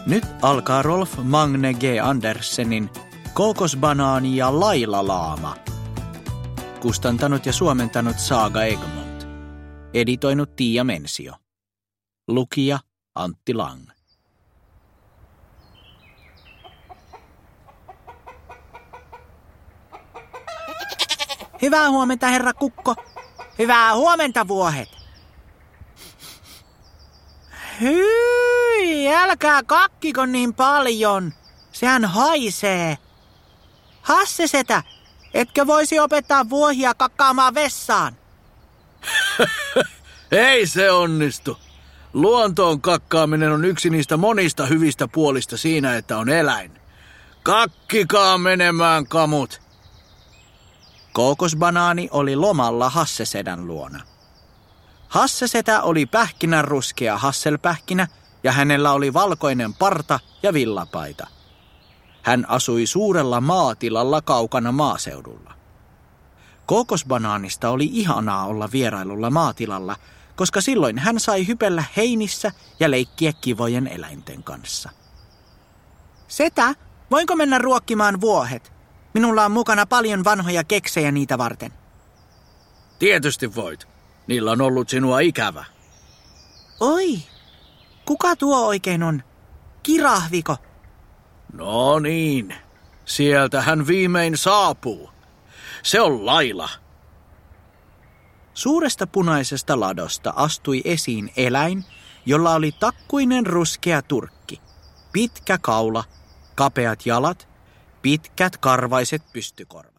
Nyt alkaa Rolf Magne G. Andersenin Kookosbanaani ja Laila-laama. Kustantanut ja suomentanut Saga Egmont. Editoinut Tiia Mensio. Lukija Antti Lang. Hyvää huomenta, herra Kukko. Hyvää huomenta, vuohet. Hyi, älkää kakkiko niin paljon. Sehän haisee. Hassesetä, etkö voisi opettaa vuohia kakkaamaan vessaan? Ei se onnistu. Luontoon kakkaaminen on yksi niistä monista hyvistä puolista siinä, että on eläin. Kakkikaa menemään, kamut. Kookosbanaani oli lomalla Hassesedän luona. Hassesetä oli pähkinänruskea hasselpähkinä ja hänellä oli valkoinen parta ja villapaita. Hän asui suurella maatilalla kaukana maaseudulla. Kookosbanaanista oli ihanaa olla vierailulla maatilalla, koska silloin hän sai hypellä heinissä ja leikkiä kivojen eläinten kanssa. Setä, voinko mennä ruokkimaan vuohet? Minulla on mukana paljon vanhoja keksejä niitä varten. Tietysti voit. Niillä on ollut sinua ikävä. Oi, kuka tuo oikein on? Kirahviko? No niin, sieltä hän viimein saapuu. Se on Laila. Suuresta punaisesta ladosta astui esiin eläin, jolla oli takkuinen ruskea turkki, pitkä kaula, kapeat jalat, pitkät karvaiset pystykorvat.